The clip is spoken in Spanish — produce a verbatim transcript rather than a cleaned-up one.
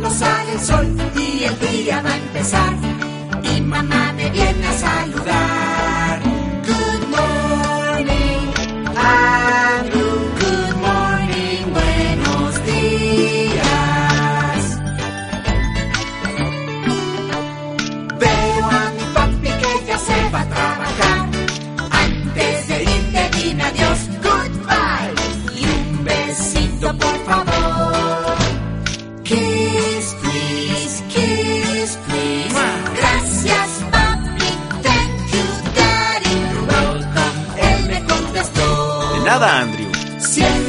pronto sale el sol y el día va a empezar. Y mamá me viene a saludar. Good morning, Andrew. Good morning, buenos días. Veo a mi papi que ya se va a trabajar. Antes de irte dime adiós, goodbye. Y un besito por favor. Kiss, please, kiss, please. Gracias, papi, thank you, daddy. You're welcome, él me contestó. De nada, Andrew. Siempre